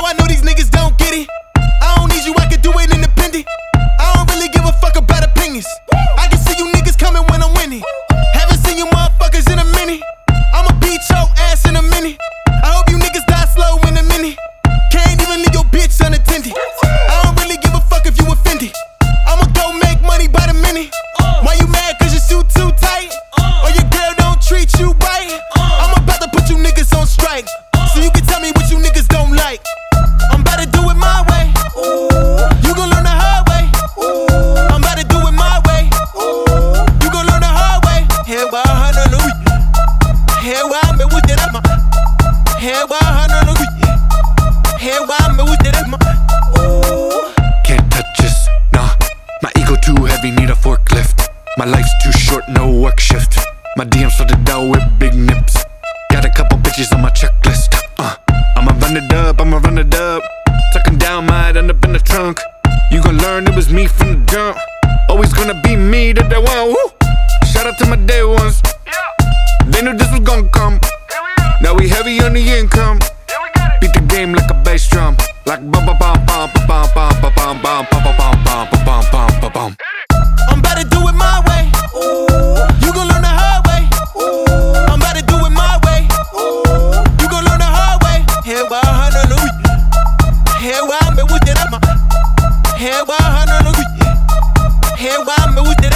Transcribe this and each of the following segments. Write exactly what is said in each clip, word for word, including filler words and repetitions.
Now I know these niggas don't get it. I don't need you, I can do it independent. I don't really give a fuck about opinions. I can see you niggas coming when I'm winning. Haven't seen you motherfuckers in a minute. I'ma beat your ass in a minute. I hope you niggas die slow in a minute. Can't even leave your bitch unattended. I don't really give a fuck if you offended. I'ma go make money by the minute. Why you mad cause your suit too tight? Or your girl don't treat you right? I'm about to put you niggas on strike, so you can tell me what you niggas don't like. I'm about to do it my way. You gon' learn the hard way. I'm about to do it my way. You gon' learn the hard way. Here why hallelujah. Here why I'm with it. Here why hallelujah. Here why I'm with it. Can't touch this, nah. My ego too heavy, need a forklift. My life's too short, no work shift. My D Ms flooded out with big nips. Got a couple bitches on my checklist. Uh, I'ma run it up, I'ma run it up. Tucking down, might end up in the trunk. You gon' learn it was me from the jump. Always gonna be me that they want. Woo. Shout out to my day ones. They knew this was gon' come. Now we heavy on the income. Beat the game like a bass drum. Like bum bum bum bum bum bum bum bum bum bum bum bum bum bum bum bum. I'm about to do it my way. You gon' learn the hard way. I'm about to do it my way. You gon' learn the hard way. Here why hallelujah. Here why I'm with it. Here why hallelujah. Here why I'm with it.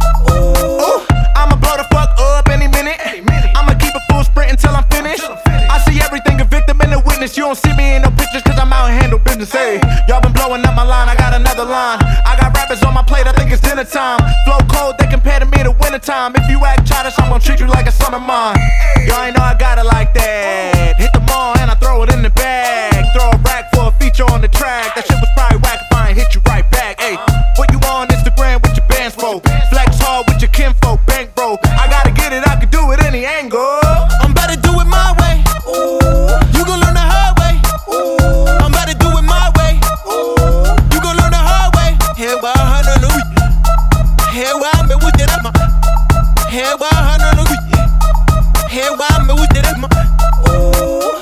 Ooh, I'ma blow the fuck up any minute. I'ma keep a full sprint until I'm finished. I see everything, a victim and a witness. You don't see me in no pictures cause I'm out and handle business. Hey, y'all been blowing up my line, I got another line. I got rappers on my plate, I think it's dinner time. Flow cold, they compare to me to winter time. If you act childish, I'm gon' treat you like a son of mine. Y'all ain't know I got it like that. Hit the mall and I throw it in the bag. Throw a rack for a feature on the track. That shit was probably whack if I ain't hit you right back. Hey, what you on Instagram with your bands for? Flex hard with your kinfolk, bank bro. I gotta get it, I can do it any angle. I'm about to do it my way. You gon' learn the hard way. I'm about to do it my way. You gon' learn the hard way. Here why hallelujah. Here why I'm with it. Here why hallelujah. Here why I'm with it. Ooh.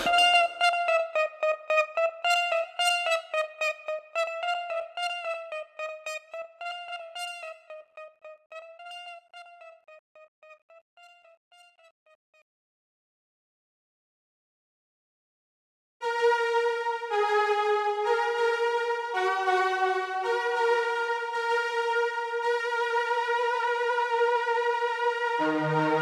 Thank you.